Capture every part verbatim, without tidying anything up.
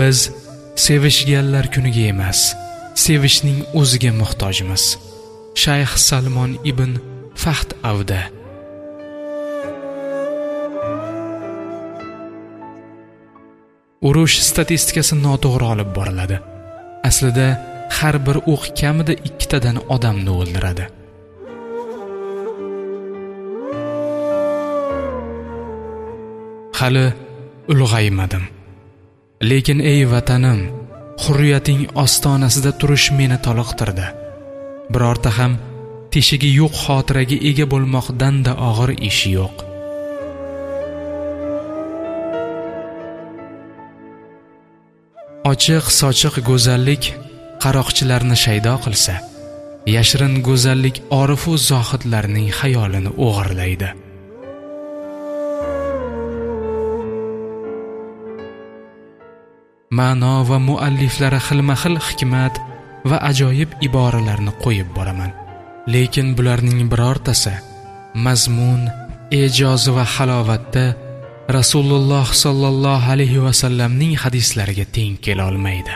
Biz sevishganlar kuniga emas, sevishning o'ziga muhtojmiz. Shayx Salmon ibn Fahd Avda. Urush statistikasi noto'g'ri olib boriladi. Aslida har bir o'q kamida ikkitadan odamni o'ldiradi. Hali ulg'aymadim. Lekin ey vatanim, hurriyating ostonasida turish meni toliqtirdi. Birorta ham teshigi yo'q xotiraga ega bo'lmoqdan-da og'ir ish yo'q. Ochiq sochiq go'zallik qaroqchilarni shaydo qilsa, yashirin go'zallik orif va zohidlarning xayolini o'g'irlaydi. Ma'no va mualliflari xilma-xil hikmat va ajoyib iboralarni qo'yib boraman. Lekin bularning birortasi mazmun, e'joz va halovatda Rasululloh sallallohu alayhi va sallamning hadislariga teng kela olmaydi.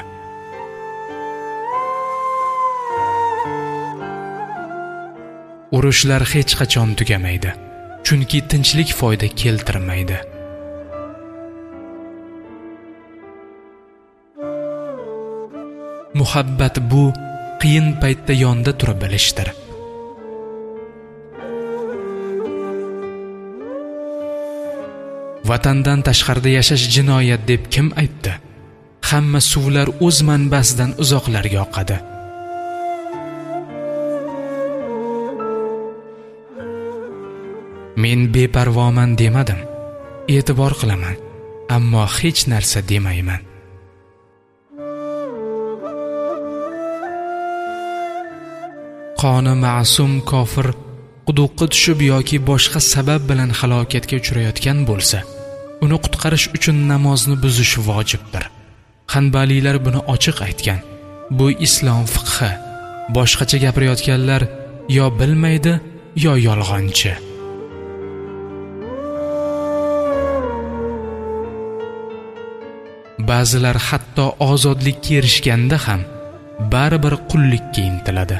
Urushlar hech qachon tugamaydi, chunki tinchlik foyda keltirmaydi. Muhabbat bu qiyin paytda yonda turib bilishdir. Vatandan tashqarida yashash jinoyat deb kim aytdi? Hamma suvlar o'z manbasidan uzoqlarga oqadi. Men beparvoman demadim, e'tibor qilaman, ammo hech narsa demayman. Qoni ma'sum kofir quduqqa tushib yoki boshqa sabab bilan halokatga uchrayotgan bo'lsa, uni qutqarish uchun namozni buzish vojibdir. Hanbaliylar buni ochiq aytgan. Bu islom fiqhi. Boshqacha gapirayotganlar yo bilmaydi, yo yolg'onchi. Ba'zilar hatto ozodlikka erishganda ham baribir qullikka intiladi.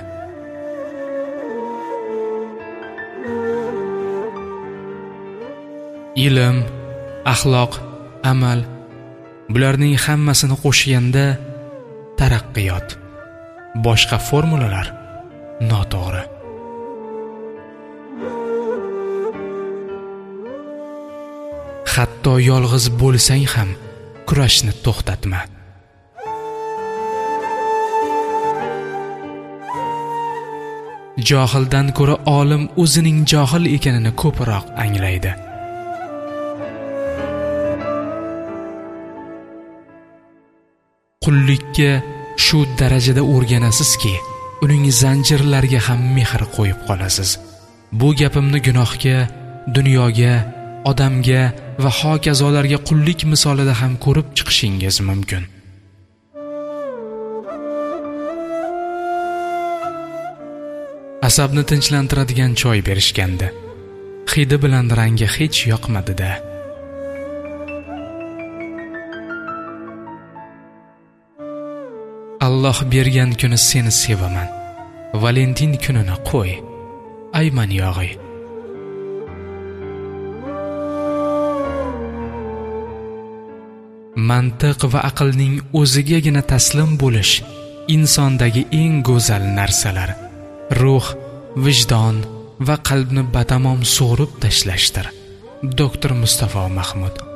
Ilm, axloq, amal, bularning hammasini qo'shganda taraqqiyot. Boshqa formulalar noto'g'ri. Hatto yolg'iz bo'lsang ham kurashni to'xtatma. Johildan ko'ra olim o'zining johil ekanini ko'proq anglaydi. Qullikka shu darajada o'rganasizki, uning zanjirlariga ham mehr qo'yib qolasiz. Bu gapimni gunohga, dunyoga, odamga va hokazolarga qullik misolida ham ko'rib chiqishingiz mumkin. Asabni tinchlantiradigan choy berishgandi. Hidi bilan rangi hech yoqmadi-da. Alloh bergan kuni seni sevaman. Valentin kunini qo'y. Ayman yog'i. Mantiq va aqlning o'zigagina taslim bo'lish insondagi eng go'zal narsalar. Ruh, vijdon va qalbni batamom so'rib tashlashdir. Doktor Mustafa Mahmud